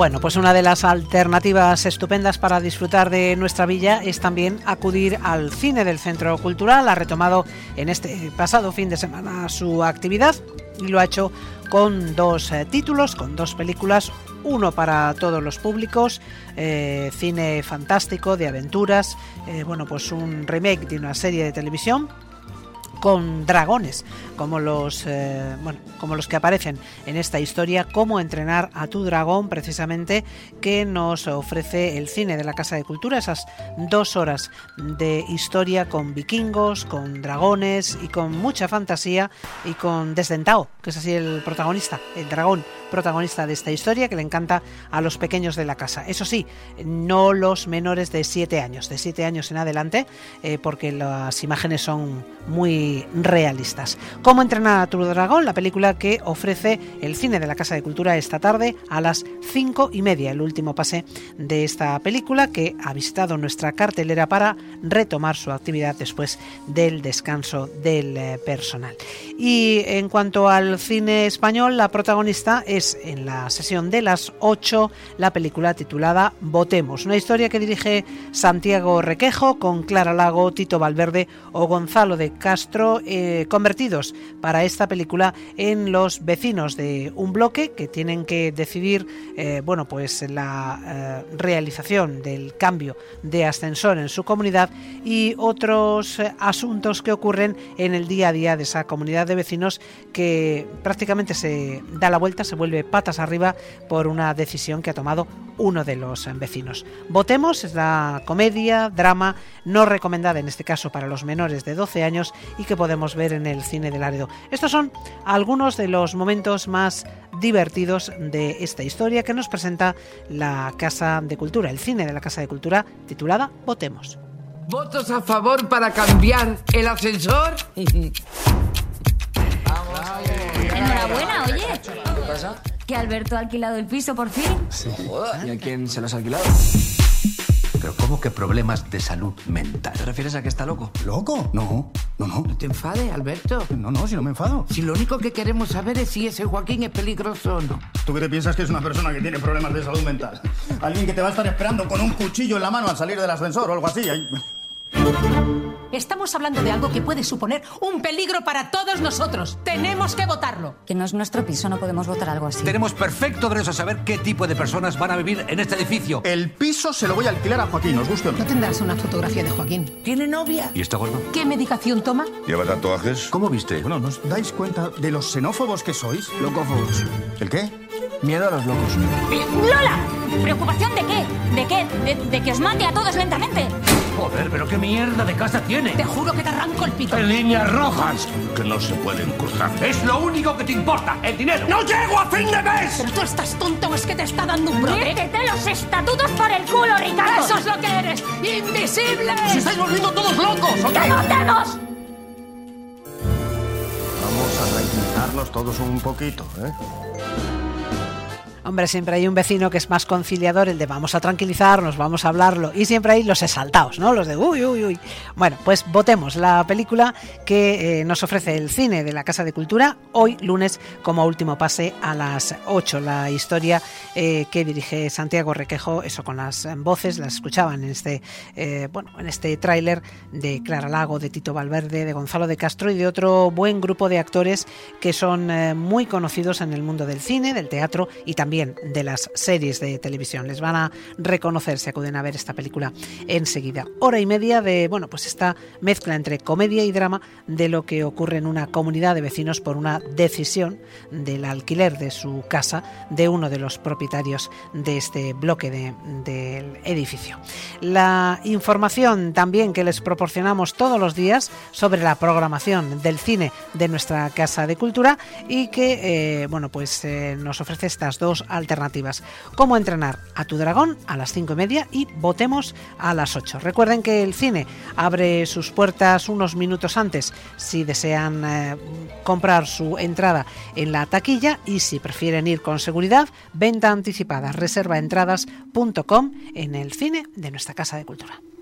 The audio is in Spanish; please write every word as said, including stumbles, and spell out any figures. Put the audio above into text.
Bueno, pues una de las alternativas estupendas para disfrutar de nuestra villa es también acudir al cine del Centro Cultural. Ha retomado en este pasado fin de semana su actividad y lo ha hecho con dos eh, títulos, con dos películas, uno para todos los públicos, eh, cine fantástico, de aventuras, eh, bueno, pues un remake de una serie de televisión con dragones, como los eh, bueno, como los que aparecen en esta historia, Cómo entrenar a tu dragón, precisamente, que nos ofrece el cine de la Casa de Cultura, esas dos horas de historia con vikingos, con dragones y con mucha fantasía, y con Desdentado, que es así el protagonista, el dragón protagonista de esta historia, que le encanta a los pequeños de la casa. Eso sí, no los menores de siete años, de siete años en adelante, eh, porque las imágenes son muy realistas. Cómo entrenar a tu dragón, la película que ofrece el cine de la Casa de Cultura esta tarde a las cinco y media, el último pase de esta película, que ha visitado nuestra cartelera para retomar su actividad después del descanso del eh, personal. Y en cuanto al cine español, la protagonista es, en la sesión de las ocho, la película titulada Votemos, una historia que dirige Santiago Requejo, con Clara Lago, Tito Valverde o Gonzalo de Castro, Eh, convertidos para esta película en los vecinos de un bloque que tienen que decidir eh, bueno, pues la eh, realización del cambio de ascensor en su comunidad y otros eh, asuntos que ocurren en el día a día de esa comunidad de vecinos, que prácticamente se da la vuelta, se vuelve patas arriba por una decisión que ha tomado uno de los vecinos. Votemos es la comedia, drama, no recomendada en este caso para los menores de doce años y que podemos ver en el cine de Laredo. Estos son algunos de los momentos más divertidos de esta historia que nos presenta la Casa de Cultura, el cine de la Casa de Cultura, titulada Votemos. ¿Votos a favor para cambiar el ascensor? Enhorabuena, oye. ¿Qué pasa? Que Alberto ha alquilado el piso por fin. Sí. ¿Y a quién se lo has alquilado? Pero ¿cómo que problemas de salud mental? ¿Te refieres a que está loco? ¿Loco? No, no, no. No te enfades, Alberto. No, no, si no me enfado. Si lo único que queremos saber es si ese Joaquín es peligroso o no. ¿Tú qué te piensas que es una persona que tiene problemas de salud mental? Alguien que te va a estar esperando con un cuchillo en la mano al salir del ascensor o algo así. Estamos hablando de algo que puede suponer un peligro para todos nosotros. Tenemos que votarlo. Que no es nuestro piso, no podemos votar algo así. Tenemos perfecto derecho a saber qué tipo de personas van a vivir en este edificio. El piso se lo voy a alquilar a Joaquín, ¿os gusta o no? No tendrás una fotografía de Joaquín. ¿Tiene novia? ¿Y está gordo? ¿Qué medicación toma? ¿Lleva tatuajes? ¿Cómo viste? Bueno, ¿nos dais cuenta de los xenófobos que sois? Locófobos. ¿El qué? Miedo a los locos. ¡Lola! ¿Preocupación de qué? ¿De qué? ¿De, de que os mate a todos lentamente? Joder, pero qué mierda de casa tiene. Te juro que te arranco el pito. En líneas rojas. Que no se pueden cruzar. Es lo único que te importa, el dinero. ¡No llego a fin de mes! ¿Pero tú estás tonto o es que te está dando un brote? ¡Métete los estatutos por el culo, Ricardo! ¡Eso es lo que eres! ¡Invisible! ¡Se estáis volviendo todos locos! ¿Ok? ¡Que votemos! Vamos a tranquilizarnos todos un poquito, ¿eh? Hombre, siempre hay un vecino que es más conciliador, el de vamos a tranquilizarnos, vamos a hablarlo, y siempre hay los exaltados, ¿no? Los de uy, uy, uy. Bueno, pues votemos la película que eh, nos ofrece el cine de la Casa de Cultura hoy lunes como último pase a las ocho. La historia eh, que dirige Santiago Requejo, eso con las voces, las escuchaban en este, eh, bueno, en este tráiler de Clara Lago, de Tito Valverde, de Gonzalo de Castro y de otro buen grupo de actores que son eh, muy conocidos en el mundo del cine, del teatro y también de las series de televisión. Les van a reconocer si acuden a ver esta película enseguida. Hora y media de, bueno, pues esta mezcla entre comedia y drama de lo que ocurre en una comunidad de vecinos por una decisión del alquiler de su casa de uno de los propietarios de este bloque de, del edificio. La información también que les proporcionamos todos los días sobre la programación del cine de nuestra Casa de Cultura y que, eh, bueno, pues eh, nos ofrece estas dos alternativas: Cómo entrenar a tu dragón a las cinco y media y Votemos a las ocho. Recuerden que el cine abre sus puertas unos minutos antes si desean eh, comprar su entrada en la taquilla, y si prefieren ir con seguridad, venta anticipada, reserva entradas punto com en el cine de nuestra Casa de Cultura.